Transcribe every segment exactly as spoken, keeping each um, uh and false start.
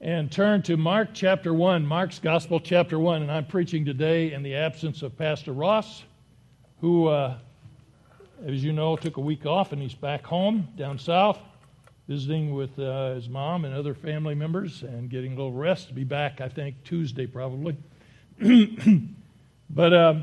and turn to Mark chapter one, Mark's Gospel chapter one. And I'm preaching today in the absence of Pastor Ross, who, uh, as you know, took a week off and he's back home down south, visiting with uh, his mom and other family members and getting a little rest. To be back, I think, Tuesday probably. But uh,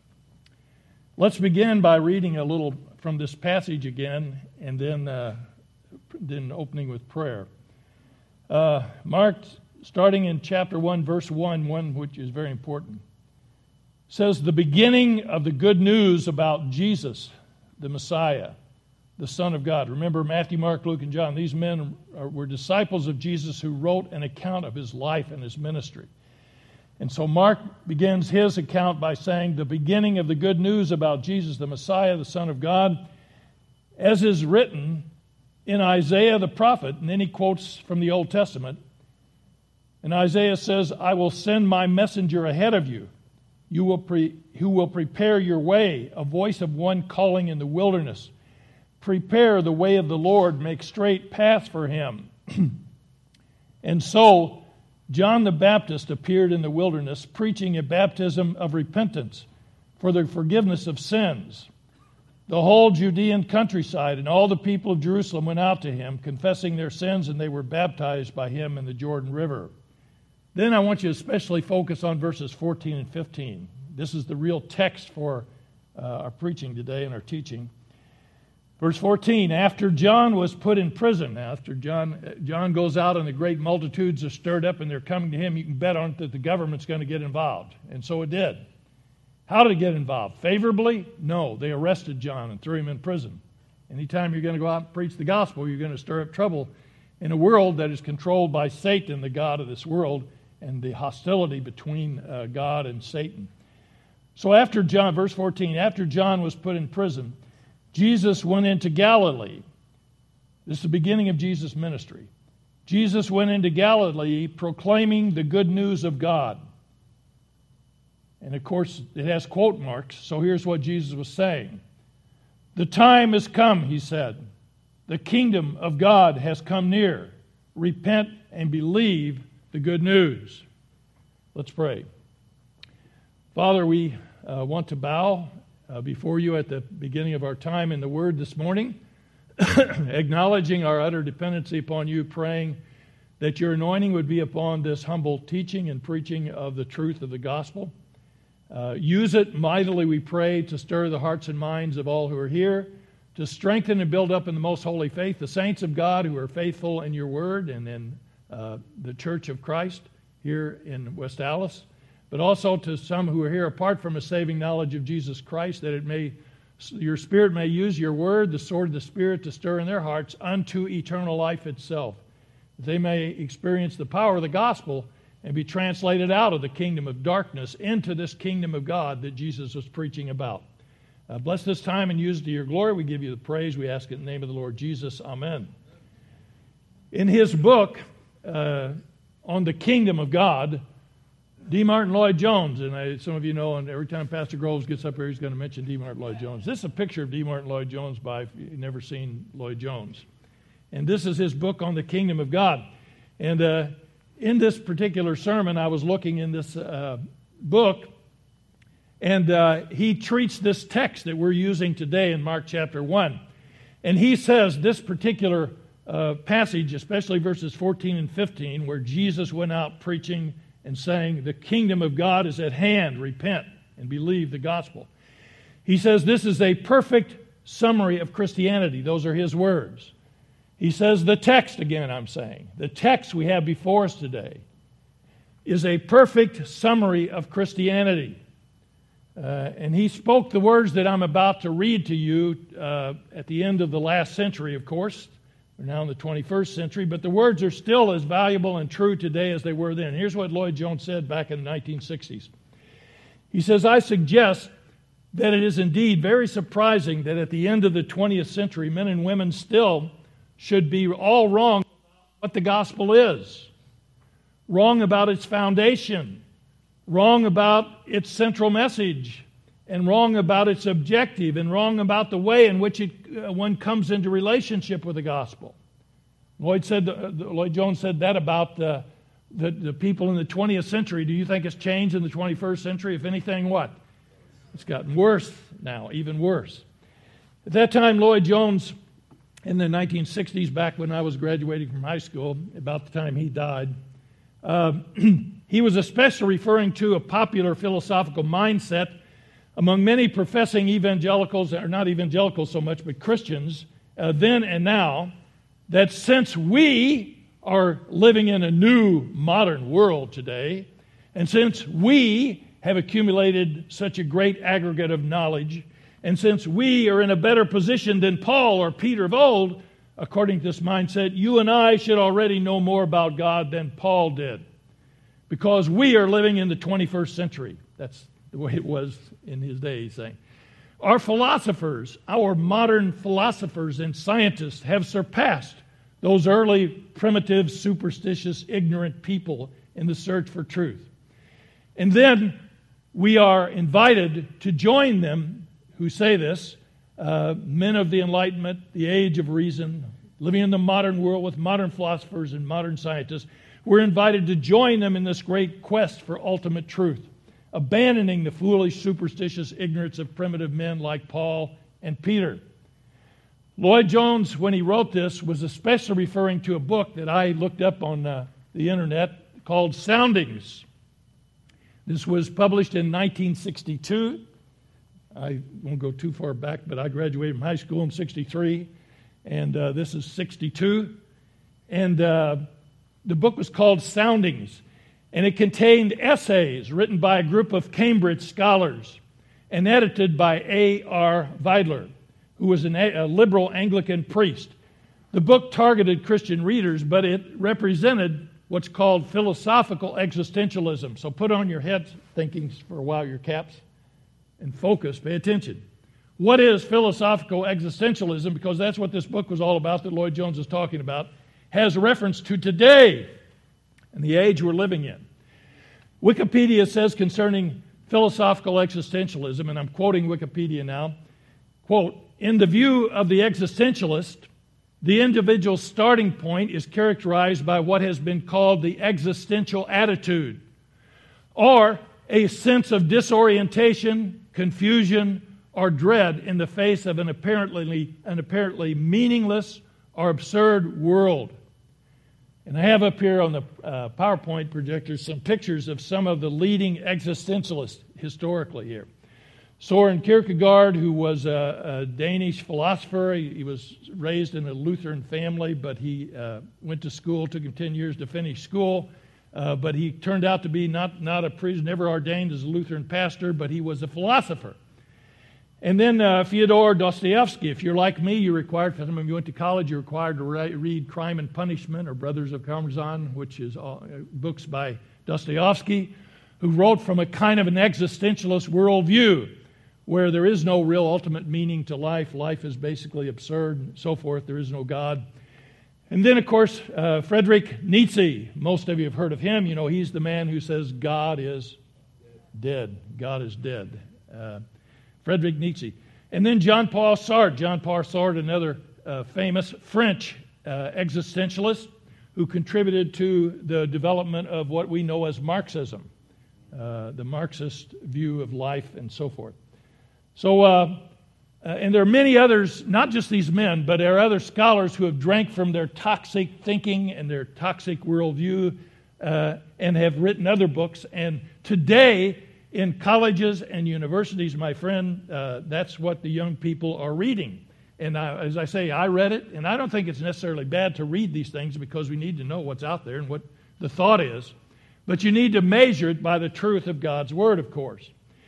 let's begin by reading a little from this passage again, and then uh, then opening with prayer. Uh, Mark, starting in chapter one, verse one, one which is very important, says, the beginning of the good news about Jesus, the Messiah, the Son of God. Remember, Matthew, Mark, Luke, and John, these men are, were disciples of Jesus who wrote an account of his life and his ministry. And so Mark begins his account by saying, the beginning of the good news about Jesus, the Messiah, the Son of God, as is written in Isaiah the prophet. And then he quotes from the Old Testament. And Isaiah says, I will send my messenger ahead of you, you will pre- who will prepare your way, a voice of one calling in the wilderness. Prepare the way of the Lord, make straight paths for him. And so John the Baptist appeared in the wilderness, preaching a baptism of repentance for the forgiveness of sins. The whole Judean countryside and all the people of Jerusalem went out to him, confessing their sins, and they were baptized by him in the Jordan River. Then I want you to especially focus on verses fourteen and fifteen. This is the real text for uh, our preaching today and our teaching. Verse fourteen, after John was put in prison, after John John goes out and the great multitudes are stirred up and they're coming to him, you can bet on it that the government's going to get involved. And so it did. How did it get involved? Favorably? No. They arrested John and threw him in prison. Anytime you're going to go out and preach the gospel, you're going to stir up trouble in a world that is controlled by Satan, the god of this world, and the hostility between uh, God and Satan. So after John, verse fourteen, after John was put in prison, Jesus went into Galilee. This is the beginning of Jesus' ministry. Jesus went into Galilee proclaiming the good news of God. And of course, it has quote marks, so here's what Jesus was saying. The time has come, he said. The kingdom of God has come near. Repent and believe the good news. Let's pray. Father, we uh, want to bow uh, before you at the beginning of our time in the Word this morning, acknowledging our utter dependency upon you, praying that your anointing would be upon this humble teaching and preaching of the truth of the gospel. Uh, use it mightily, we pray, to stir the hearts and minds of all who are here, to strengthen and build up in the most holy faith the saints of God who are faithful in your word and in uh, the Church of Christ here in West Allis, but also to some who are here apart from a saving knowledge of Jesus Christ, that it may, your Spirit may use your word, the sword of the Spirit, to stir in their hearts unto eternal life itself, that they may experience the power of the gospel and be translated out of the kingdom of darkness into this kingdom of God that Jesus was preaching about. Uh, bless this time and use it to your glory. We give you the praise. We ask it in the name of the Lord Jesus. Amen. In his book uh, on the kingdom of God, D. Martin Lloyd-Jones, and I, some of you know, and every time Pastor Groves gets up here, he's going to mention D. Martin Lloyd-Jones. This is a picture of D. Martin Lloyd-Jones by, if you've never seen Lloyd-Jones. And this is his book on the kingdom of God. And uh, in this particular sermon, I was looking in this uh, book, and uh, he treats this text that we're using today in Mark chapter one. And he says this particular uh, passage, especially verses fourteen and fifteen, where Jesus went out preaching and saying, the kingdom of God is at hand, repent and believe the gospel. He says this is a perfect summary of Christianity. Those are his words. He says the text, again I'm saying, the text we have before us today is a perfect summary of Christianity. Uh, and he spoke the words that I'm about to read to you uh, at the end of the last century, of course. We're now in the twenty-first century, but the words are still as valuable and true today as they were then. Here's what Lloyd-Jones said back in the nineteen sixties. He says, I suggest that it is indeed very surprising that at the end of the twentieth century, men and women still should be all wrong about what the gospel is, wrong about its foundation, wrong about its central message, and wrong about its objective, and wrong about the way in which it, uh, one comes into relationship with the gospel. Lloyd said, uh, Lloyd-Jones said that about uh, the, the people in the twentieth century. Do you think it's changed in the twenty-first century? If anything, what? It's gotten worse now, even worse. At that time, Lloyd Jones, in the nineteen sixties, back when I was graduating from high school, about the time he died, uh, he was especially referring to a popular philosophical mindset among many professing evangelicals, or not evangelicals so much, but Christians, uh, then and now, that since we are living in a new modern world today, and since we have accumulated such a great aggregate of knowledge, and since we are in a better position than Paul or Peter of old, according to this mindset, you and I should already know more about God than Paul did, because we are living in the twenty-first century. That's the way it was in his day, he's saying. Our philosophers, our modern philosophers and scientists have surpassed those early primitive, superstitious, ignorant people in the search for truth. And then we are invited to join them who say this, uh, men of the Enlightenment, the age of reason, living in the modern world with modern philosophers and modern scientists. We're invited to join them in this great quest for ultimate truth, abandoning the foolish, superstitious ignorance of primitive men like Paul and Peter. Lloyd Jones, when he wrote this, was especially referring to a book that I looked up on uh, the internet called Soundings. This was published in nineteen sixty-two. I won't go too far back, but I graduated from high school in sixty-three, and uh, this is sixty-two. And uh, the book was called Soundings, and it contained essays written by a group of Cambridge scholars and edited by A R Vidler, who was an, a liberal Anglican priest. The book targeted Christian readers, but it represented what's called philosophical existentialism. So put on your head thinkings for a while, your caps, and focus, pay attention. What is philosophical existentialism? Because that's what this book was all about that Lloyd Jones is talking about, has reference to today and the age we're living in. Wikipedia says concerning philosophical existentialism, and I'm quoting Wikipedia now, quote, in the view of the existentialist, the individual's starting point is characterized by what has been called the existential attitude, or a sense of disorientation, confusion, or dread in the face of an apparently, an apparently meaningless or absurd world. And I have up here on the uh, PowerPoint projector some pictures of some of the leading existentialists historically here. Soren Kierkegaard, who was a, a Danish philosopher, he, he was raised in a Lutheran family, but he uh, went to school. Took him ten years to finish school, uh, but he turned out to be not, not a priest, never ordained as a Lutheran pastor, but he was a philosopher. And then uh, Fyodor Dostoevsky. If you're like me, you're required, for some of you went to college, you're required to re- read Crime and Punishment or Brothers of Karamazov, which is all, uh, books by Dostoevsky, who wrote from a kind of an existentialist worldview, where there is no real ultimate meaning to life. Life is basically absurd and so forth. There is no God. And then, of course, uh, Friedrich Nietzsche. Most of you have heard of him. You know, he's the man who says God is dead. God is dead. Uh, Friedrich Nietzsche. And then Jean-Paul Sartre. Jean-Paul Sartre, another uh, famous French uh, existentialist who contributed to the development of what we know as Marxism, uh, the Marxist view of life and so forth. So, uh, uh, and there are many others, not just these men, but there are other scholars who have drank from their toxic thinking and their toxic worldview uh, and have written other books. And today, in colleges and universities, my friend, uh, that's what the young people are reading. And I, as I say, I read it, and I don't think it's necessarily bad to read these things because we need to know what's out there and what the thought is. But you need to measure it by the truth of God's Word, of course.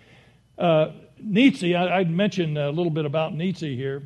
Uh, Nietzsche, I, I'd mention a little bit about Nietzsche here.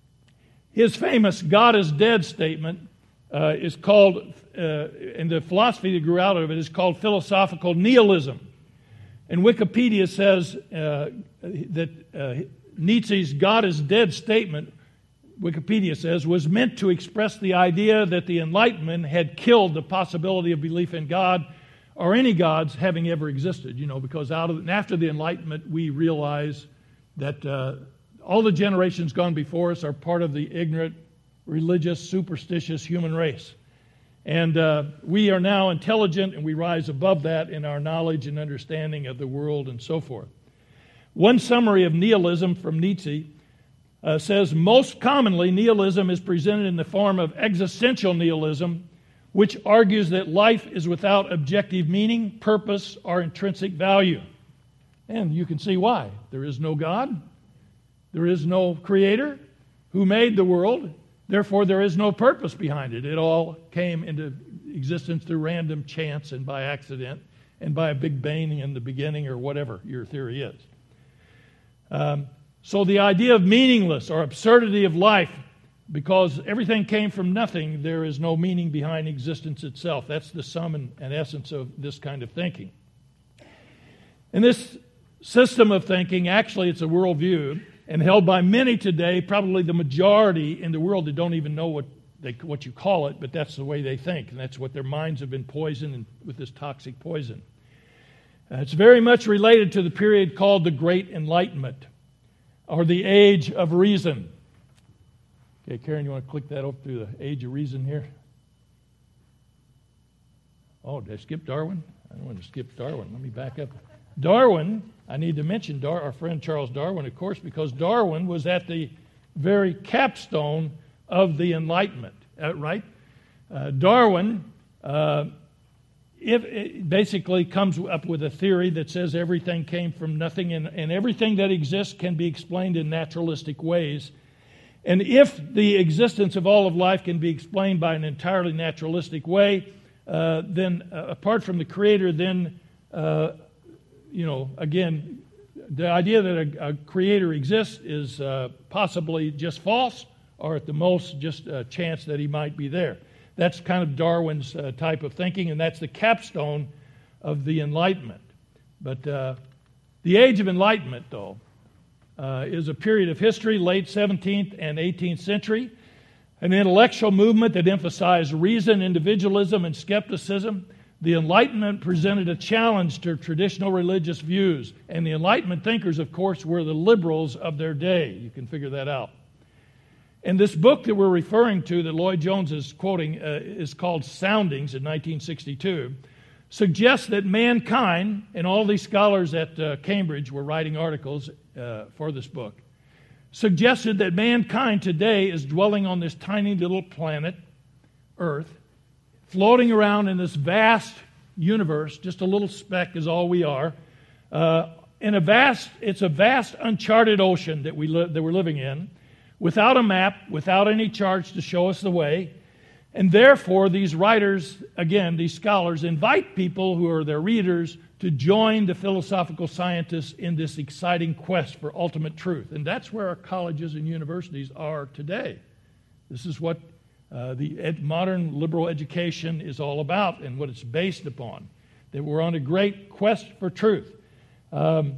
His famous God is dead statement uh, is called, uh, and the philosophy that grew out of it is called philosophical nihilism. And Wikipedia says uh, that uh, Nietzsche's God is dead statement, Wikipedia says, was meant to express the idea that the Enlightenment had killed the possibility of belief in God or any gods having ever existed, you know, because out of and after the Enlightenment, we realize that uh, all the generations gone before us are part of the ignorant, religious, superstitious human race. And uh, we are now intelligent, and we rise above that in our knowledge and understanding of the world and so forth. One summary of nihilism from Nietzsche uh, says, most commonly nihilism is presented in the form of existential nihilism, which argues that life is without objective meaning, purpose, or intrinsic value. And you can see why. There is no God. There is no creator who made the world. Therefore, there is no purpose behind it. It all came into existence through random chance and by accident and by a big bang in the beginning or whatever your theory is. Um, so the idea of meaningless or absurdity of life, because everything came from nothing, there is no meaning behind existence itself. That's the sum and, and essence of this kind of thinking. And this system of thinking, actually it's a worldview, and held by many today, probably the majority in the world that don't even know what they, what you call it, but that's the way they think, and that's what their minds have been poisoned with this toxic poison. Uh, it's very much related to the period called the Great Enlightenment, or the Age of Reason. Okay, Karen, you want to click that up through the Age of Reason here? Oh, did I skip Darwin? I don't want to skip Darwin. Let me back up. Darwin, I need to mention Dar- our friend Charles Darwin, of course, because Darwin was at the very capstone of the Enlightenment, uh, right? Uh, Darwin uh, it, it basically comes up with a theory that says everything came from nothing, and, and everything that exists can be explained in naturalistic ways. And if the existence of all of life can be explained by an entirely naturalistic way, uh, then uh, apart from the Creator, then uh, you know, again, the idea that a, a creator exists is uh, possibly just false, or at the most just a chance that he might be there. That's kind of Darwin's uh, type of thinking, and that's the capstone of the Enlightenment. But uh, the Age of Enlightenment, though, uh, is a period of history, late seventeenth and eighteenth century, an intellectual movement that emphasized reason, individualism, and skepticism. The Enlightenment presented a challenge to traditional religious views, and the Enlightenment thinkers, of course, were the liberals of their day. You can figure that out. And this book that we're referring to, that Lloyd Jones is quoting, uh, is called Soundings in nineteen sixty-two, suggests that mankind, and all these scholars at uh, Cambridge were writing articles uh, for this book, suggested that mankind today is dwelling on this tiny little planet, Earth, floating around in this vast universe. Just a little speck is all we are. Uh, in a vast, it's a vast uncharted ocean that we li- that we're living in, without a map, without any charts to show us the way. And therefore, these writers, again, these scholars, invite people who are their readers to join the philosophical scientists in this exciting quest for ultimate truth. And that's where our colleges and universities are today. This is what Uh, the ed- modern liberal education is all about and what it's based upon, that we're on a great quest for truth. Um,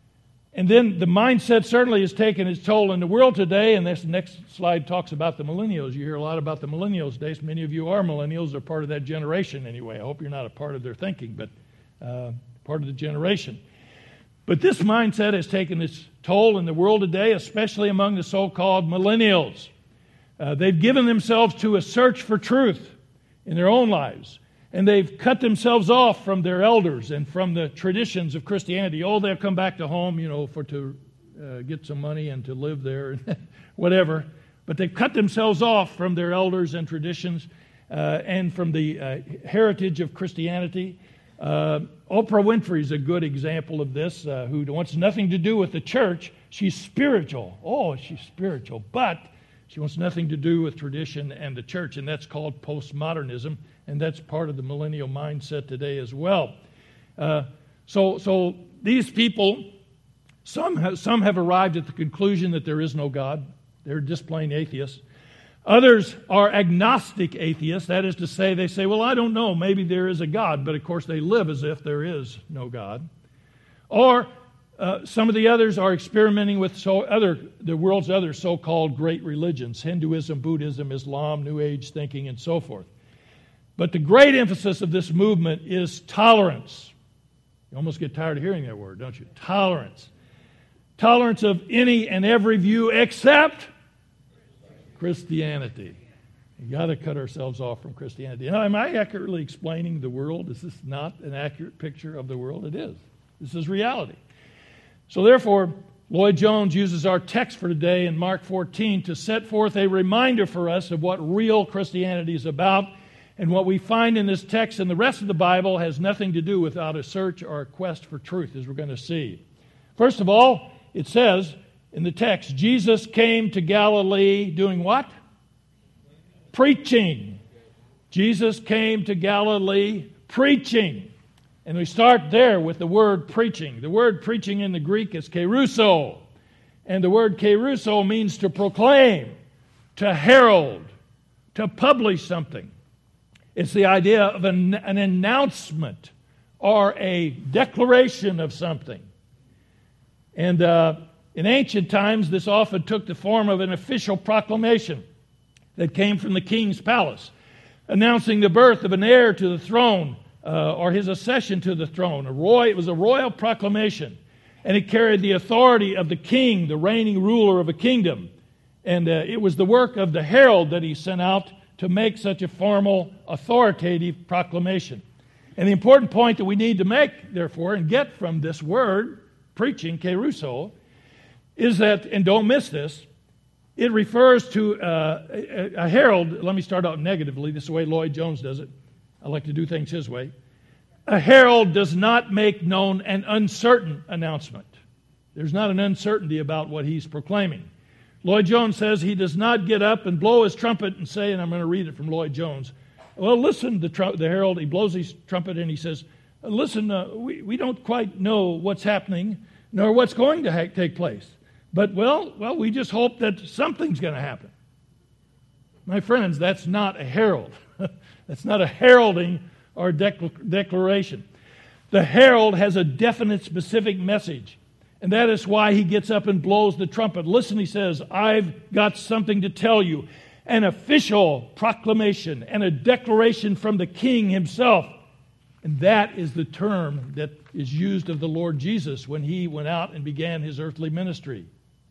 and then the mindset certainly has taken its toll in the world today, and this next slide talks about the millennials. You hear a lot about the millennials today. Many of you are millennials, or part of that generation anyway. I hope you're not a part of their thinking, but uh, part of the generation. But this mindset has taken its toll in the world today, especially among the so-called millennials. Uh, they've given themselves to a search for truth in their own lives. And they've cut themselves off from their elders and from the traditions of Christianity. Oh, they'll come back to home, you know, for to uh, get some money and to live there, whatever. But they've cut themselves off from their elders and traditions uh, and from the uh, heritage of Christianity. Uh, Oprah Winfrey is a good example of this, uh, who wants nothing to do with the church. She's spiritual. Oh, she's spiritual. But she wants nothing to do with tradition and the church, and that's called postmodernism, and that's part of the millennial mindset today as well. Uh, so, so these people, some have, some have arrived at the conclusion that there is no God. They're just plain atheists. Others are agnostic atheists. That is to say, they say, well, I don't know, maybe there is a God, but of course they live as if there is no God. Or Uh, some of the others are experimenting with so other the world's other so-called great religions, Hinduism, Buddhism, Islam, New Age thinking, and so forth. But the great emphasis of this movement is tolerance. You almost get tired of hearing that word, don't you? Tolerance. Tolerance of any and every view except Christianity. You got to cut ourselves off from Christianity. Now, am I accurately explaining the world? Is this not an accurate picture of the world? It is. This is reality. So therefore, Lloyd Jones uses our text for today in Mark fourteen to set forth a reminder for us of what real Christianity is about. And what we find in this text and the rest of the Bible has nothing to do without a search or a quest for truth, as we're going to see. First of all, it says in the text, Jesus came to Galilee doing what? Preaching. Jesus came to Galilee preaching. And we start there with the word preaching. The word preaching in the Greek is kerusso. And the word kerusso means to proclaim, to herald, to publish something. It's the idea of an, an announcement or a declaration of something. And uh, in ancient times, this often took the form of an official proclamation that came from the king's palace, announcing the birth of an heir to the throne uh, or his accession to the throne. A roy, it was a royal proclamation, and it carried the authority of the king, the reigning ruler of a kingdom. And uh, it was the work of the herald that he sent out to make such a formal, authoritative proclamation. And the important point that we need to make, therefore, and get from this word, preaching, kerusso, is that, and don't miss this, it refers to uh, a, a herald. Let me start out negatively. This is the way Lloyd Jones does it. I like to do things his way. A herald does not make known an uncertain announcement. There's not an uncertainty about what he's proclaiming. Lloyd Jones says he does not get up and blow his trumpet and say, and I'm going to read it from Lloyd Jones, well, listen, the, tr- the herald, he blows his trumpet and he says, listen, uh, we, we don't quite know what's happening nor what's going to ha- take place. But, well, well, we just hope that something's going to happen. My friends, that's not a herald. That's not a heralding or decl- declaration. The herald has a definite, specific message. And that is why he gets up and blows the trumpet. Listen, he says, I've got something to tell you. An official proclamation and a declaration from the king himself. And that is the term that is used of the Lord Jesus when he went out and began his earthly ministry.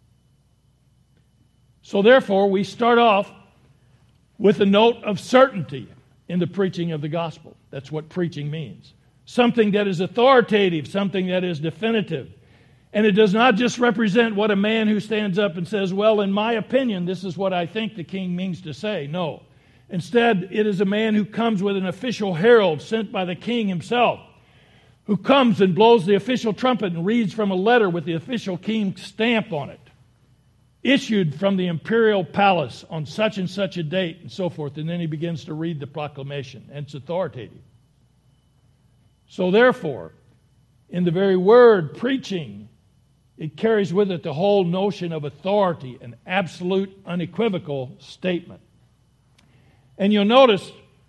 So therefore, we start off with a note of certainty in the preaching of the gospel. That's what preaching means. Something that is authoritative, something that is definitive. And it does not just represent what a man who stands up and says, well, in my opinion, this is what I think the king means to say. No. Instead, it is a man who comes with an official herald sent by the king himself, who comes and blows the official trumpet and reads from a letter with the official king's stamp on it, issued from the imperial palace on such and such a date, and so forth. And then he begins to read the proclamation, and it's authoritative. So therefore, in the very word preaching, it carries with it the whole notion of authority, an absolute, unequivocal statement. And you'll notice,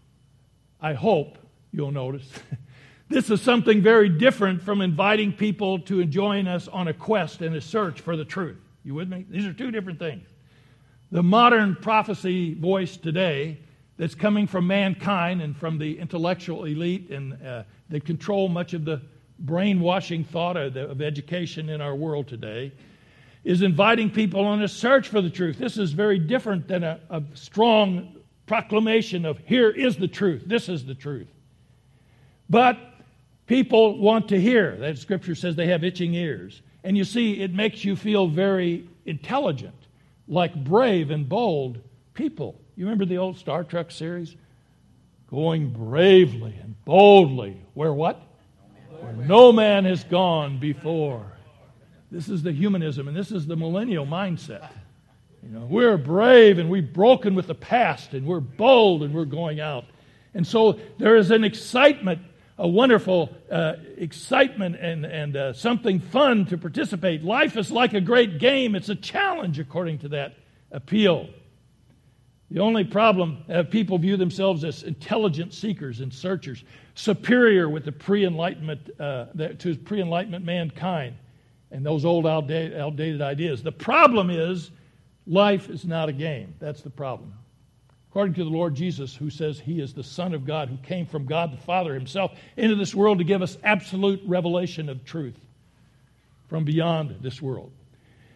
I hope you'll notice, this is something very different from inviting people to join us on a quest and a search for the truth. You with me? These are two different things. The modern prophecy voice today that's coming from mankind and from the intellectual elite, and uh, they control much of the brainwashing thought of, the, of education in our world today, is inviting people on a search for the truth. This is very different than a, a strong proclamation of, here is the truth, this is the truth. But people want to hear. That Scripture says they have itching ears. And you see, it makes you feel very intelligent, like brave and bold people. You remember the old Star Trek series? Going bravely and boldly. Where what? Where no man has gone before. This is the humanism, and this is the millennial mindset. You know, we're brave and we've broken with the past, and we're bold and we're going out. And so there is an excitement, a wonderful uh, excitement and, and uh, something fun to participate. Life is like a great game. It's a challenge according to that appeal. The only problem, uh, people view themselves as intelligent seekers and searchers, superior with the pre-enlightenment, uh, the, to pre-enlightenment mankind and those old outdated, outdated ideas. The problem is life is not a game. That's the problem. According to the Lord Jesus, who says he is the Son of God, who came from God the Father himself into this world to give us absolute revelation of truth from beyond this world.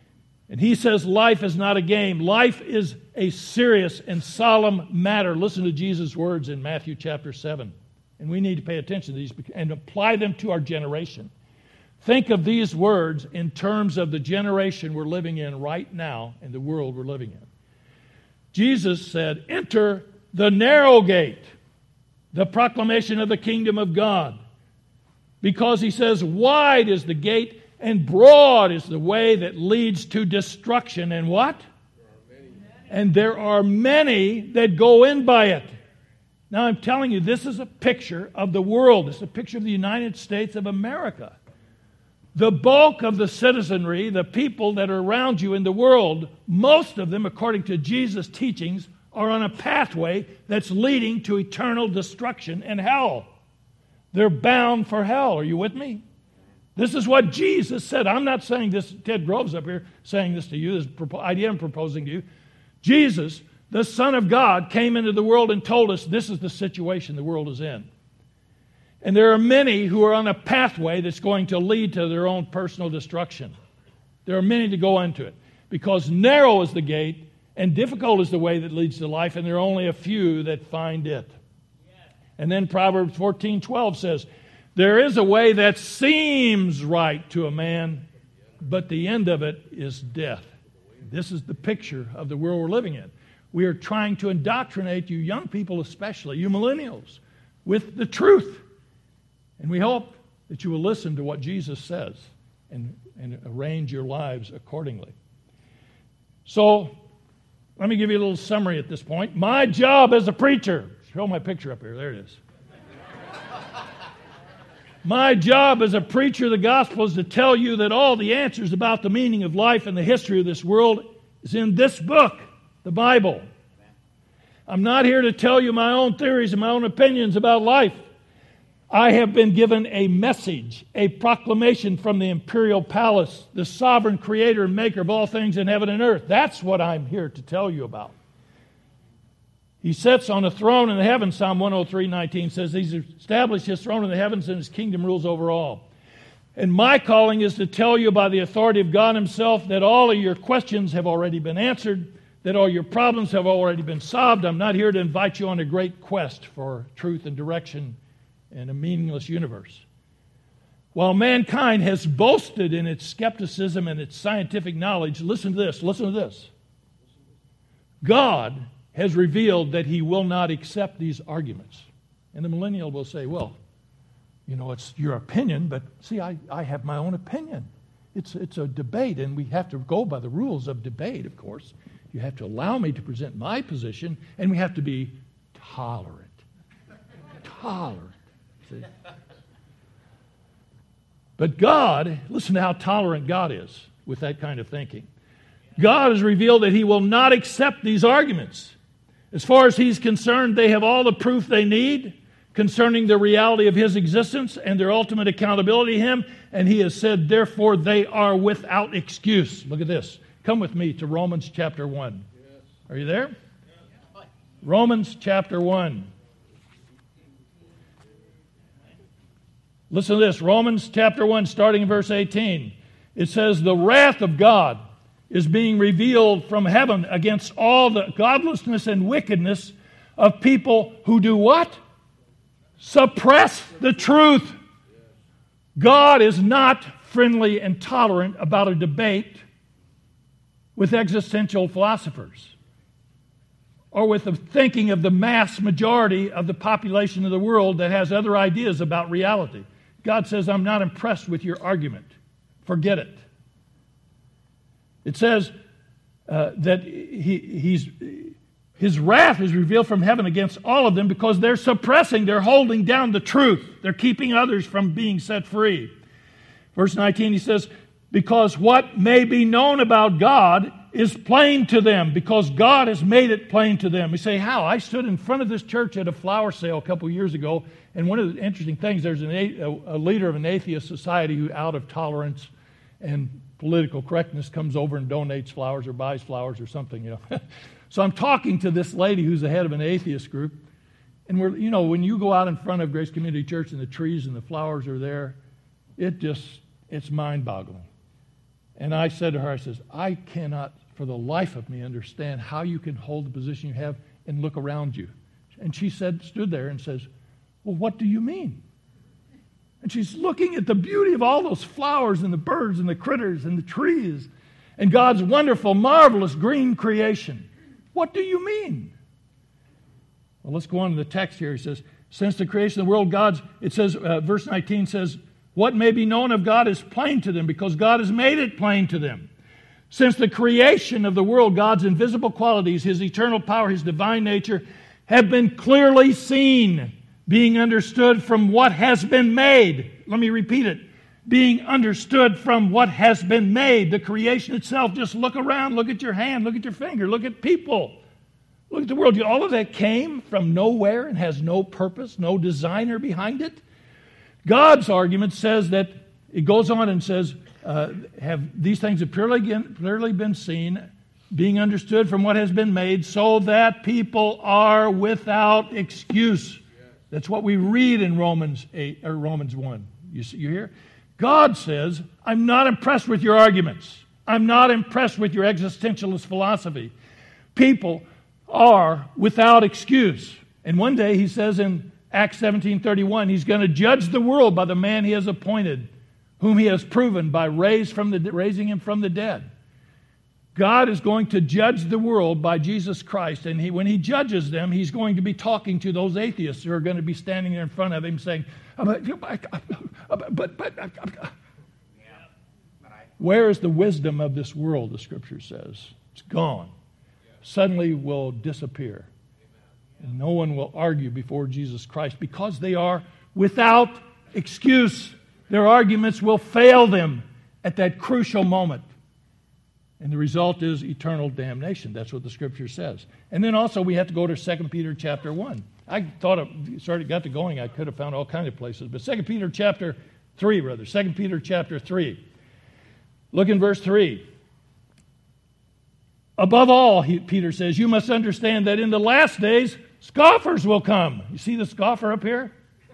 And he says life is not a game. Life is a serious and solemn matter. Listen to Jesus' words in Matthew chapter seven. And we need to pay attention to these and apply them to our generation. Think of these words in terms of the generation we're living in right now and the world we're living in. Jesus said, enter the narrow gate, the proclamation of the kingdom of God. Because he says, wide is the gate and broad is the way that leads to destruction. And what? And there are many that go in by it. Now I'm telling you, this is a picture of the world. It's a picture of the United States of America. The bulk of the citizenry, the people that are around you in the world, most of them, according to Jesus' teachings, are on a pathway that's leading to eternal destruction and hell. They're bound for hell. Are you with me? This is what Jesus said. I'm not saying this, Ted Grove's up here saying this to you, this idea I'm proposing to you. Jesus, the Son of God, came into the world and told us this is the situation the world is in. And there are many who are on a pathway that's going to lead to their own personal destruction. There are many to go into it. Because narrow is the gate and difficult is the way that leads to life, and there are only a few that find it. And then Proverbs fourteen twelve says, there is a way that seems right to a man, but the end of it is death. This is the picture of the world we're living in. We are trying to indoctrinate you young people especially, you millennials, with the truth. And we hope that you will listen to what Jesus says and, and arrange your lives accordingly. So, let me give you a little summary at this point. My job as a preacher, show my picture up here, there it is. My job as a preacher of the gospel is to tell you that all the answers about the meaning of life and the history of this world is in this book, the Bible. I'm not here to tell you my own theories and my own opinions about life. I have been given a message, a proclamation from the imperial palace, the sovereign creator and maker of all things in heaven and earth. That's what I'm here to tell you about. He sits on a throne in the heavens, Psalm one oh three nineteen says, He's established His throne in the heavens and His kingdom rules over all. And my calling is to tell you by the authority of God Himself that all of your questions have already been answered, that all your problems have already been solved. I'm not here to invite you on a great quest for truth and direction in a meaningless universe. While mankind has boasted in its skepticism and its scientific knowledge, listen to this, listen to this. God has revealed that He will not accept these arguments. And the millennial will say, well, you know, it's your opinion, but see, I, I have my own opinion. It's, it's a debate, and we have to go by the rules of debate, of course. You have to allow me to present my position, and we have to be tolerant. Tolerant. See? But God, listen to how tolerant God is with that kind of thinking. God has revealed that He will not accept these arguments. As far as He's concerned, they have all the proof they need concerning the reality of His existence and their ultimate accountability to Him, and He has said, therefore, they are without excuse. Look at this. Come with me to Romans chapter one. Yes. Are you there? Yes. Romans chapter one. Listen to this. Romans chapter one, starting in verse eighteen. It says, the wrath of God is being revealed from heaven against all the godlessness and wickedness of people who do what? Suppress the truth. God is not friendly and tolerant about a debate with existential philosophers or with the thinking of the mass majority of the population of the world that has other ideas about reality. God says, I'm not impressed with your argument. Forget it. It says uh, that he, he's, His wrath is revealed from heaven against all of them because they're suppressing, they're holding down the truth. They're keeping others from being set free. Verse nineteen, he says, because what may be known about God is plain to them, because God has made it plain to them. You say, how? I stood in front of this church at a flower sale a couple of years ago, and one of the interesting things, there's an, a, a leader of an atheist society who, out of tolerance and political correctness, comes over and donates flowers or buys flowers or something, you know. So I'm talking to this lady who's the head of an atheist group, and we're, you know, when you go out in front of Grace Community Church and the trees and the flowers are there, it just, it's mind-boggling. And I said to her, I says, I cannot for the life of me understand how you can hold the position you have and look around you. And she said, stood there and says, well, what do you mean? And she's looking at the beauty of all those flowers and the birds and the critters and the trees and God's wonderful, marvelous green creation. What do you mean? Well, let's go on to the text here. He says, since the creation of the world, God's, it says, uh, verse nineteen says, what may be known of God is plain to them because God has made it plain to them. Since the creation of the world, God's invisible qualities, His eternal power, His divine nature, have been clearly seen, being understood from what has been made. Let me repeat it. Being understood from what has been made. The creation itself, just look around, look at your hand, look at your finger, look at people. Look at the world. All of that came from nowhere and has no purpose, no designer behind it. God's argument says that, it goes on and says, uh, have these things have purely, clearly been seen, being understood from what has been made, so that people are without excuse. That's what we read in Romans eight or Romans one. You see, you hear? God says, I'm not impressed with your arguments. I'm not impressed with your existentialist philosophy. People are without excuse. And one day he says in Acts seventeen thirty-one, He's going to judge the world by the man He has appointed, whom He has proven by raised from the, raising Him from the dead. God is going to judge the world by Jesus Christ, and he, when He judges them, He's going to be talking to those atheists who are going to be standing there in front of Him saying, but, but, but, but where is the wisdom of this world, the Scripture says? It's gone. Suddenly will disappear. And no one will argue before Jesus Christ because they are without excuse. Their arguments will fail them at that crucial moment. And the result is eternal damnation. That's what the Scripture says. And then also we have to go to Second Peter chapter one. I thought of, started got to going, I could have found all kinds of places. But Second Peter chapter three, rather. Second Peter chapter three. Look in verse three. Above all, he, Peter says, you must understand that in the last days, scoffers will come. You see the scoffer up here?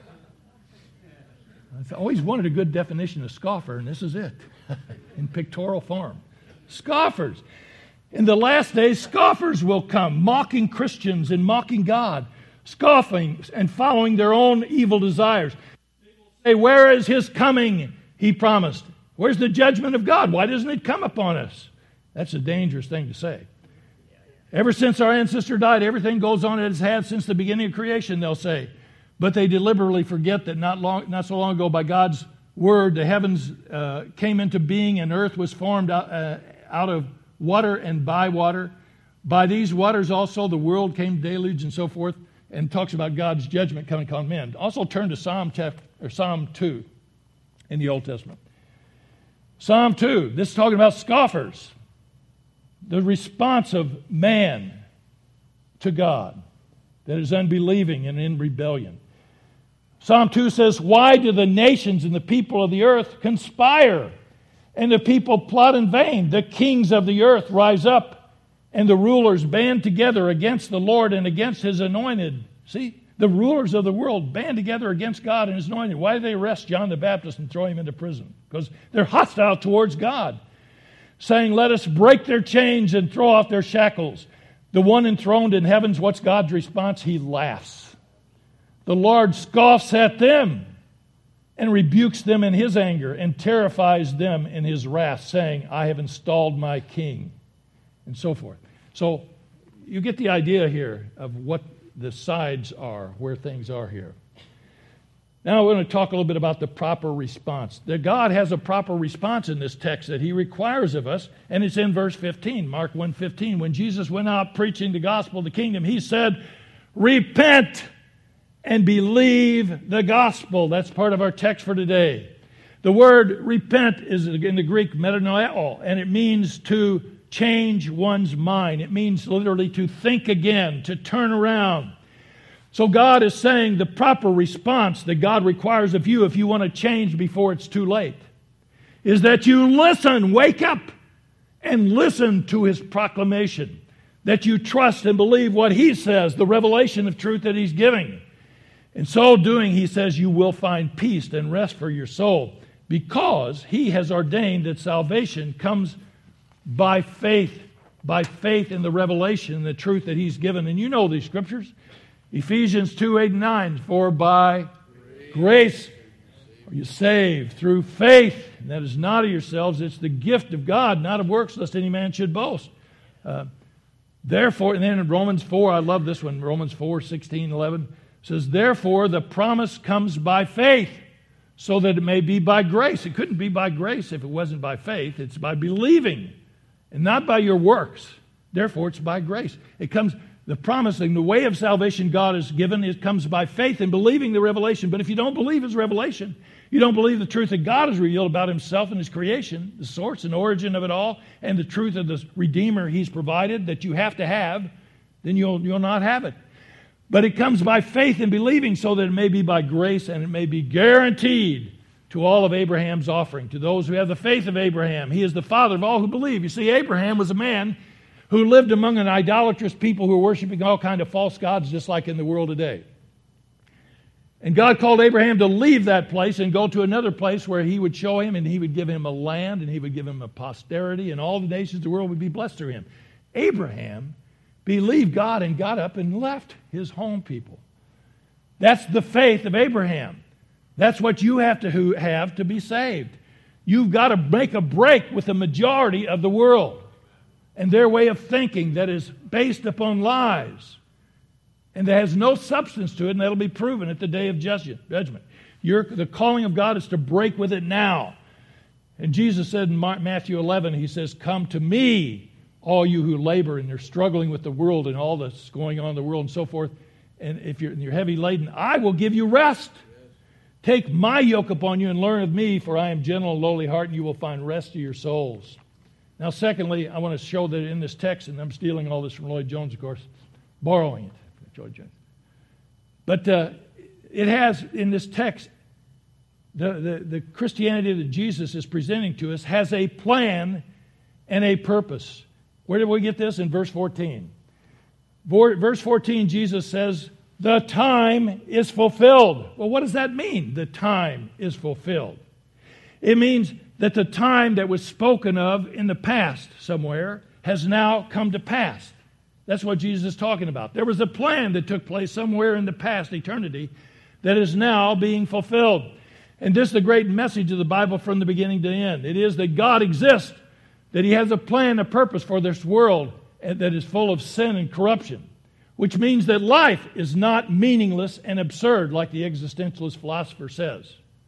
I've always wanted a good definition of scoffer, and this is it, in pictorial form. Scoffers. In the last days, scoffers will come, mocking Christians and mocking God, scoffing and following their own evil desires. They will say, where is His coming, He promised? Where's the judgment of God? Why doesn't it come upon us? That's a dangerous thing to say. Ever since our ancestor died, everything goes on as it has since the beginning of creation, they'll say. But they deliberately forget that not long, not so long ago, by God's word, the heavens uh, came into being and earth was formed out, uh, out of water and by water. By these waters also the world came deluge and so forth, and talks about God's judgment coming upon men. Also turn to Psalm chapter, or Psalm two in the Old Testament. Psalm two, this is talking about scoffers. The response of man to God that is unbelieving and in rebellion. Psalm two says, why do the nations and the people of the earth conspire, and the people plot in vain? The kings of the earth rise up, and the rulers band together against the Lord and against His anointed. See, the rulers of the world band together against God and His anointed. Why do they arrest John the Baptist and throw him into prison? Because they're hostile towards God, saying, let us break their chains and throw off their shackles. The one enthroned in heavens, what's God's response? He laughs. The Lord scoffs at them and rebukes them in His anger and terrifies them in His wrath, saying, I have installed my king, and so forth. So you get the idea here of what the sides are, where things are here. Now we're going to talk a little bit about the proper response. That God has a proper response in this text that He requires of us, and it's in verse fifteen, Mark one fifteen. When Jesus went out preaching the gospel of the kingdom, He said, repent and believe the gospel. That's part of our text for today. The word repent is in the Greek metanoeo, and it means to change one's mind. It means literally to think again, to turn around. So God is saying the proper response that God requires of you if you want to change before it's too late is that you listen, wake up, and listen to His proclamation. That you trust and believe what He says, the revelation of truth that He's giving. In so doing, He says, you will find peace and rest for your soul. because he has ordained that salvation comes by faith, by faith in the revelation, the truth that he's given. And you know these scriptures. Ephesians two, eight, and nine. For by grace are you saved through faith. And that is not of yourselves. It's the gift of God, not of works, lest any man should boast. Uh, therefore, and then in Romans four, I love this one. Romans four, sixteen, eleven says, therefore the promise comes by faith, so that it may be by grace. It couldn't be by grace if it wasn't by faith. It's by believing and not by your works. Therefore, it's by grace. It comes, the promise, and the way of salvation God has given, it comes by faith and believing the revelation. But if you don't believe His revelation, you don't believe the truth that God has revealed about Himself and His creation, the source and origin of it all, and the truth of the Redeemer He's provided that you have to have, then you'll, you'll not have it. But it comes by faith and believing, so that it may be by grace and it may be guaranteed to all of Abraham's offering, to those who have the faith of Abraham. He is the father of all who believe. You see, Abraham was a man who lived among an idolatrous people who were worshiping all kinds of false gods, just like in the world today. And God called Abraham to leave that place and go to another place where He would show him, and He would give him a land, and He would give him a posterity, and all the nations of the world would be blessed through him. Abraham believed God and got up and left his home people. That's the faith of Abraham. That's what you have to have to be saved. You've got to make a break with the majority of the world and their way of thinking that is based upon lies and that has no substance to it, and that'll be proven at the day of judgment. Your, the calling of God is to break with it now. And Jesus said in Matthew eleven, He says, come to me, all you who labor and are struggling with the world and all that's going on in the world and so forth. And if you're, you're heavy laden, I will give you rest. Take my yoke upon you and learn of me, for I am gentle and lowly heart, and you will find rest to your souls. Now, secondly, I want to show that in this text, and I'm stealing all this from Lloyd Jones, of course, borrowing it from Lloyd Jones. But uh, it has, in this text, the, the, the Christianity that Jesus is presenting to us has a plan and a purpose. Where did we get this? In verse fourteen. Verse fourteen, Jesus says, the time is fulfilled. Well, what does that mean, the time is fulfilled? It means that the time that was spoken of in the past somewhere has now come to pass. That's what Jesus is talking about. There was a plan that took place somewhere in the past eternity that is now being fulfilled. And this is the great message of the Bible from the beginning to the end. It is that God exists, that He has a plan, a purpose for this world that is full of sin and corruption, which means that life is not meaningless and absurd like the existentialist philosopher says.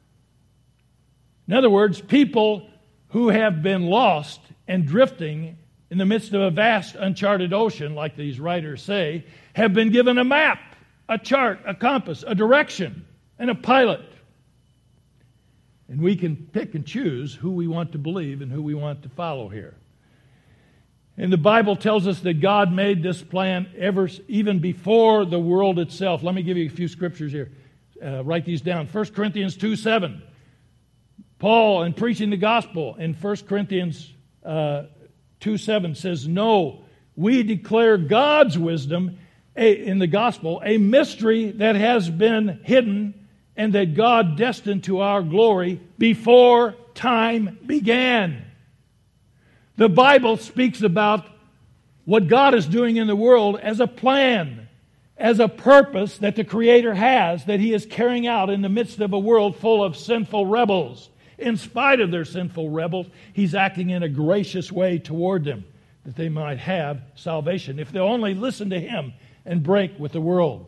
In other words, people who have been lost and drifting in the midst of a vast uncharted ocean, like these writers say, have been given a map, a chart, a compass, a direction, and a pilot. And we can pick and choose who we want to believe and who we want to follow here. And the Bible tells us that God made this plan ever, even before the world itself. Let me give you a few scriptures here. Uh, write these down. First Corinthians two seven. Paul, in preaching the gospel, in First Corinthians uh, two seven says, no, we declare God's wisdom a, in the gospel, a mystery that has been hidden and that God destined to our glory before time began. The Bible speaks about what God is doing in the world as a plan, as a purpose that the Creator has, that He is carrying out in the midst of a world full of sinful rebels. In spite of their sinful rebels, He's acting in a gracious way toward them, that they might have salvation, if they'll only listen to Him and break with the world.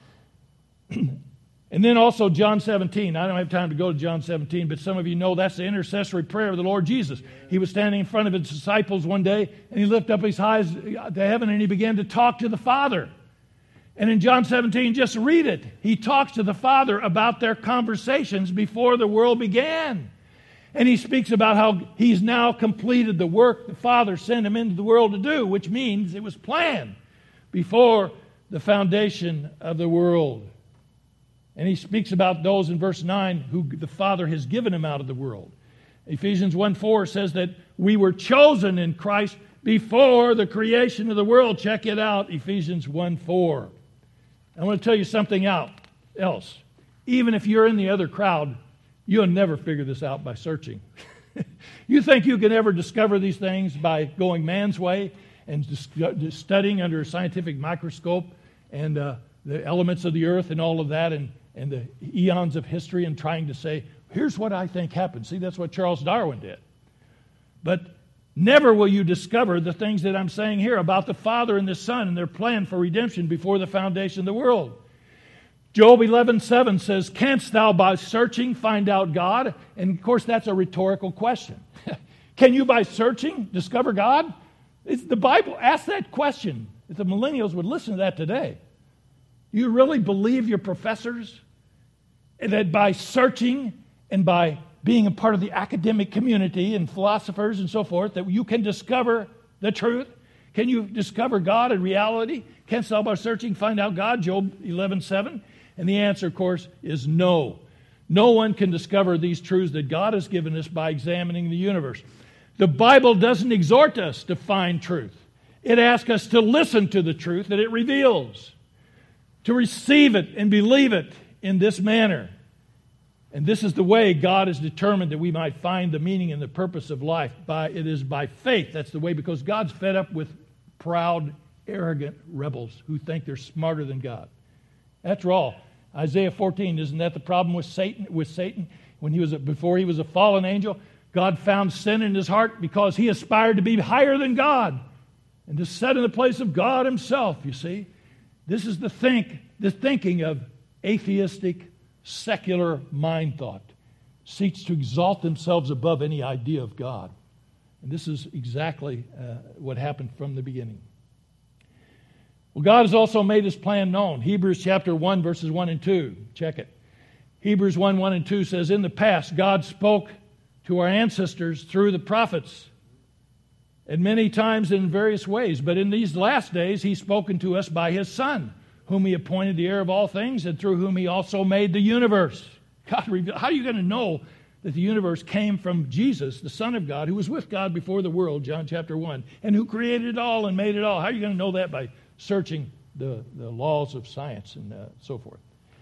And then also John seventeen. I don't have time to go to John seventeen, but some of you know that's the intercessory prayer of the Lord Jesus. He was standing in front of His disciples one day, and He lifted up His eyes to heaven, and He began to talk to the Father. And in John seventeen, just read it. He talks to the Father about their conversations before the world began. And He speaks about how He's now completed the work the Father sent Him into the world to do, which means it was planned before the foundation of the world. And He speaks about those in verse nine who the Father has given Him out of the world. Ephesians one four says that we were chosen in Christ before the creation of the world. Check it out, Ephesians one four. I want to tell you something else. Even if you're in the other crowd, You'll never figure this out by searching. You think you can ever discover these things by going man's way and just studying under a scientific microscope and uh, the elements of the earth and all of that and, and the eons of history and trying to say, here's what I think happened. See, that's what Charles Darwin did. But never will you discover the things that I'm saying here about the Father and the Son and their plan for redemption before the foundation of the world. Job eleven seven says, canst thou by searching find out God? And of course that's a rhetorical question. Can you by searching discover God? It's the Bible. Ask that question. If the millennials would listen to that today. You really believe your professors that by searching and by being a part of the academic community and philosophers and so forth, that you can discover the truth? Can you discover God in reality? Canst thou by searching find out God? Job eleven seven. And the answer, of course, is no. No one can discover these truths that God has given us by examining the universe. The Bible doesn't exhort us to find truth. It asks us to listen to the truth that it reveals, to receive it and believe it in this manner. And this is the way God has determined that we might find the meaning and the purpose of life. By, it is by faith. That's the way, because God's fed up with proud, arrogant rebels who think they're smarter than God. After all, Isaiah fourteen, isn't that the problem with Satan? With Satan, when he was a, before he was a fallen angel, God found sin in his heart because he aspired to be higher than God and to sit in the place of God Himself. You see, this is the think, the thinking of atheistic, secular mind thought, seeks to exalt themselves above any idea of God, and this is exactly uh, what happened from the beginning. Well, God has also made His plan known. Hebrews chapter one, verses one and two. Check it. Hebrews one, one and two says, in the past, God spoke to our ancestors through the prophets, and many times in various ways. But in these last days, He's spoken to us by His Son, whom He appointed the heir of all things, and through whom He also made the universe. God revealed. How are you going to know that the universe came from Jesus, the Son of God, who was with God before the world, John chapter one, and who created it all and made it all? How are you going to know that? By searching the, the laws of science and uh, so forth.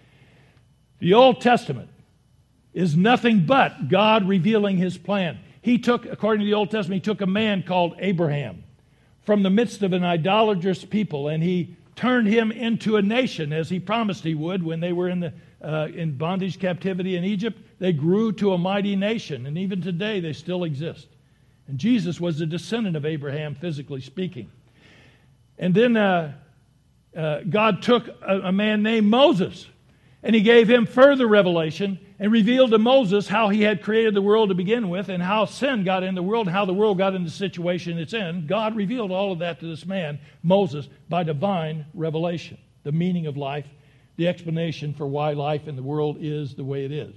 The Old Testament is nothing but God revealing His plan. He took, according to the Old Testament, He took a man called Abraham from the midst of an idolatrous people, and He turned him into a nation, as He promised He would when they were in the uh, in bondage captivity in Egypt. They grew to a mighty nation, and even today they still exist. And Jesus was a descendant of Abraham, physically speaking. And then uh, uh, God took a, a man named Moses, and He gave him further revelation and revealed to Moses how He had created the world to begin with and how sin got in the world and how the world got in the situation it's in. God revealed all of that to this man, Moses, by divine revelation, the meaning of life, the explanation for why life in the world is the way it is.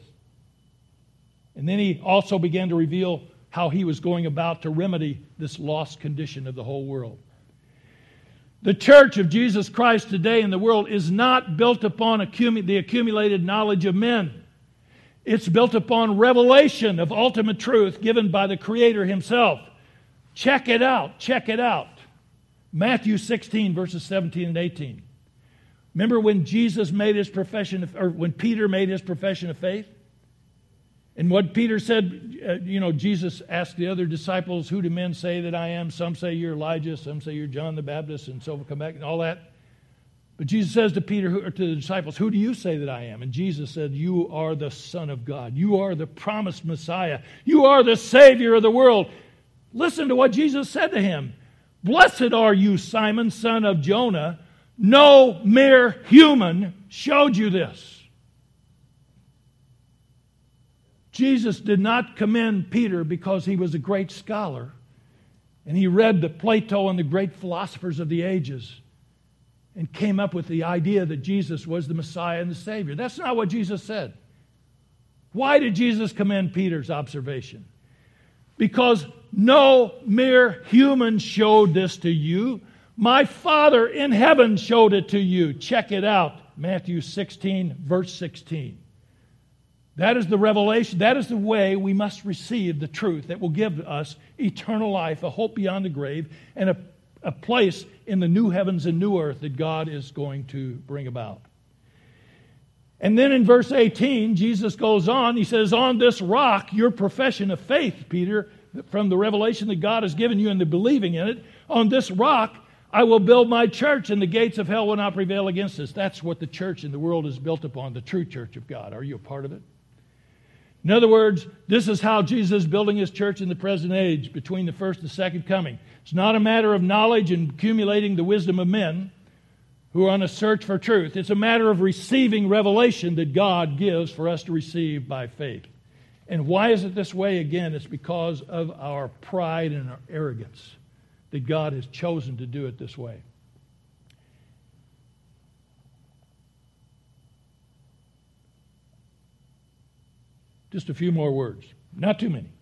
And then He also began to reveal how He was going about to remedy this lost condition of the whole world. The church of Jesus Christ today in the world is not built upon accum- the accumulated knowledge of men. It's built upon revelation of ultimate truth given by the Creator Himself. Check it out. Check it out. Matthew sixteen, verses seventeen and eighteen. Remember when Jesus made his profession, of, or when Peter made his profession of faith? And what Peter said, uh, you know, Jesus asked the other disciples, who do men say that I am? Some say you're Elijah, some say you're John the Baptist, and so we'll come back and all that. But Jesus says to Peter, or to the disciples, who do you say that I am? And Jesus said, you are the Son of God. You are the promised Messiah. You are the Savior of the world. Listen to what Jesus said to him. Blessed are you, Simon, son of Jonah. No mere human showed you this. Jesus did not commend Peter because he was a great scholar and he read the Plato and the great philosophers of the ages and came up with the idea that Jesus was the Messiah and the Savior. That's not what Jesus said. Why did Jesus commend Peter's observation? Because no mere human showed this to you. My Father in heaven showed it to you. Check it out. Matthew sixteen, verse sixteen. That is the revelation. That is the way we must receive the truth that will give us eternal life, a hope beyond the grave, and a, a place in the new heavens and new earth that God is going to bring about. And then in verse eighteen, Jesus goes on. He says, on this rock, your profession of faith, Peter, from the revelation that God has given you and the believing in it, on this rock I will build my church, and the gates of hell will not prevail against us. That's what the church in the world is built upon, the true church of God. Are you a part of it? In other words, this is how Jesus is building his church in the present age, between the first and second coming. It's not a matter of knowledge and accumulating the wisdom of men who are on a search for truth. It's a matter of receiving revelation that God gives for us to receive by faith. And why is it this way? Again, it's because of our pride and our arrogance that God has chosen to do it this way. Just a few more words. Not too many.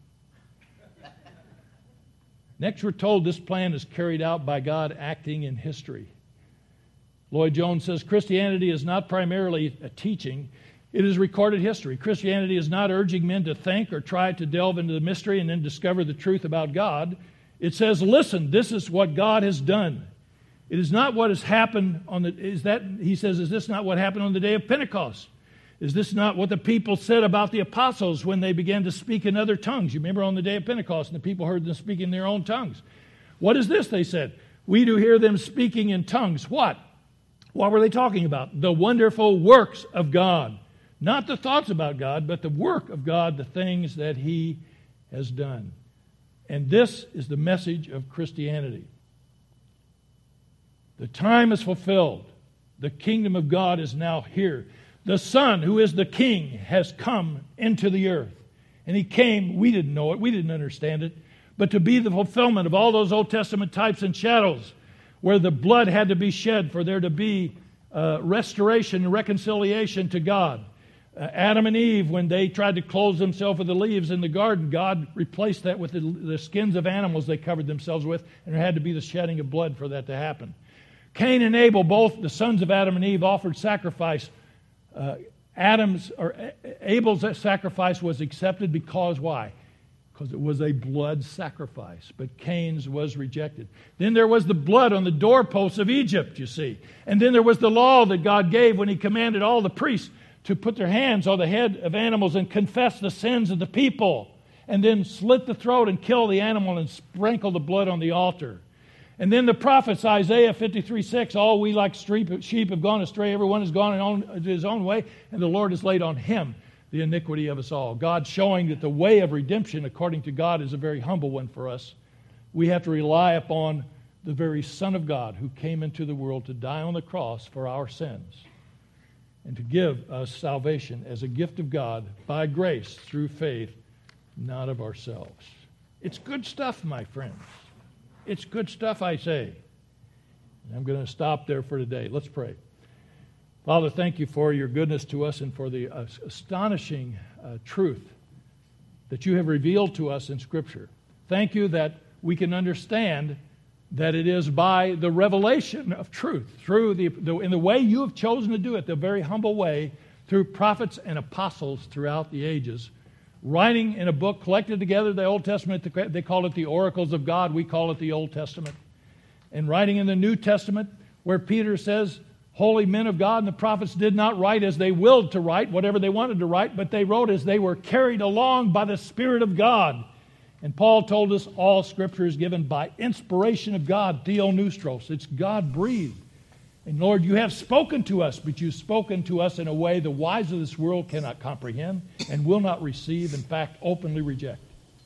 Next, we're told this plan is carried out by God acting in history. Lloyd Jones says, Christianity is not primarily a teaching. It is recorded history. Christianity is not urging men to think or try to delve into the mystery and then discover the truth about God. It says, listen, this is what God has done. It is not what has happened on the, is that, he says, is this not what happened on the day of Pentecost? Is this not what the people said about the apostles when they began to speak in other tongues? You remember on the day of Pentecost, and the people heard them speak in their own tongues. What is this, they said? We do hear them speaking in tongues. What? What were they talking about? The wonderful works of God. Not the thoughts about God, but the work of God, the things that he has done. And this is the message of Christianity. The time is fulfilled. The kingdom of God is now here. The Son, who is the King, has come into the earth. And he came, we didn't know it, we didn't understand it, but to be the fulfillment of all those Old Testament types and shadows where the blood had to be shed for there to be uh, restoration and reconciliation to God. Uh, Adam and Eve, when they tried to clothe themselves with the leaves in the garden, God replaced that with the, the skins of animals they covered themselves with, and there had to be the shedding of blood for that to happen. Cain and Abel, both the sons of Adam and Eve, offered sacrifice. Uh, Adam's or Abel's sacrifice was accepted because why? Because it was a blood sacrifice, but Cain's was rejected. Then there was the blood on the doorposts of Egypt, you see. And then there was the law that God gave when he commanded all the priests to put their hands on the head of animals and confess the sins of the people, and then slit the throat and kill the animal and sprinkle the blood on the altar. And then the prophets, Isaiah fifty-three six, all we like sheep have gone astray, everyone has gone in his own way, and the Lord has laid on him the iniquity of us all. God showing that the way of redemption, according to God, is a very humble one for us. We have to rely upon the very Son of God who came into the world to die on the cross for our sins and to give us salvation as a gift of God by grace through faith, not of ourselves. It's good stuff, my friends. It's good stuff, I say. I'm going to stop there for today. Let's pray. Father, thank you for your goodness to us and for the uh, astonishing uh, truth that you have revealed to us in Scripture. Thank you that we can understand that it is by the revelation of truth, through the, the in the way you have chosen to do it, the very humble way, through prophets and apostles throughout the ages, writing in a book, collected together the Old Testament, they call it the oracles of God, we call it the Old Testament. And writing in the New Testament, where Peter says, holy men of God and the prophets did not write as they willed to write, whatever they wanted to write, but they wrote as they were carried along by the Spirit of God. And Paul told us all Scripture is given by inspiration of God, theopneustos. It's God-breathed. And Lord, you have spoken to us, but you've spoken to us in a way the wise of this world cannot comprehend and will not receive, in fact, openly reject.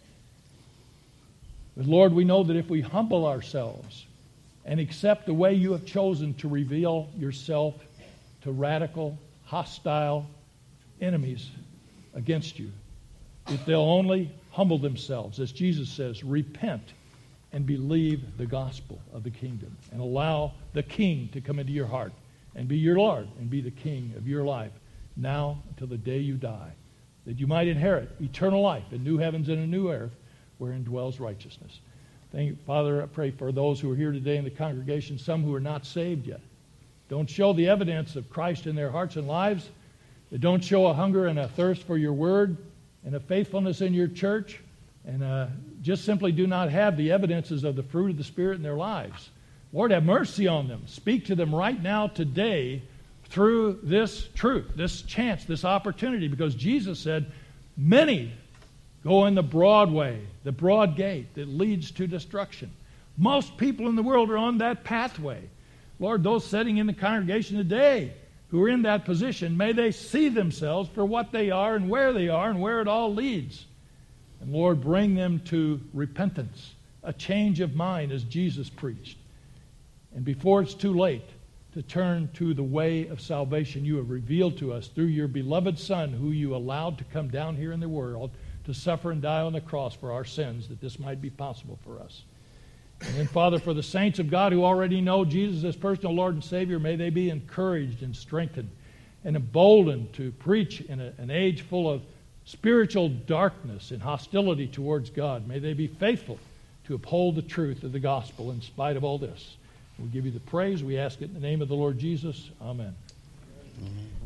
But Lord, we know that if we humble ourselves and accept the way you have chosen to reveal yourself to radical, hostile enemies against you, if they'll only humble themselves, as Jesus says, repent and believe the gospel of the kingdom and allow the King to come into your heart and be your Lord and be the King of your life now until the day you die, that you might inherit eternal life in new heavens and a new earth wherein dwells righteousness. Thank you, Father, I pray for those who are here today in the congregation, some who are not saved yet. Don't show the evidence of Christ in their hearts and lives. They don't show a hunger and a thirst for your word and a faithfulness in your church, and uh, just simply do not have the evidences of the fruit of the Spirit in their lives. Lord, have mercy on them. Speak to them right now today through this truth, this chance, this opportunity, because Jesus said, many go in the broad way, the broad gate that leads to destruction. Most people in the world are on that pathway. Lord, those sitting in the congregation today who are in that position, may they see themselves for what they are and where they are and where it all leads. And Lord, bring them to repentance, a change of mind as Jesus preached. And before it's too late, to turn to the way of salvation you have revealed to us through your beloved Son, who you allowed to come down here in the world to suffer and die on the cross for our sins, that this might be possible for us. And then, Father, for the saints of God who already know Jesus as personal Lord and Savior, may they be encouraged and strengthened and emboldened to preach in a, an age full of spiritual darkness and hostility towards God. May they be faithful to uphold the truth of the gospel in spite of all this. We give you the praise. We ask it in the name of the Lord Jesus. Amen. Amen.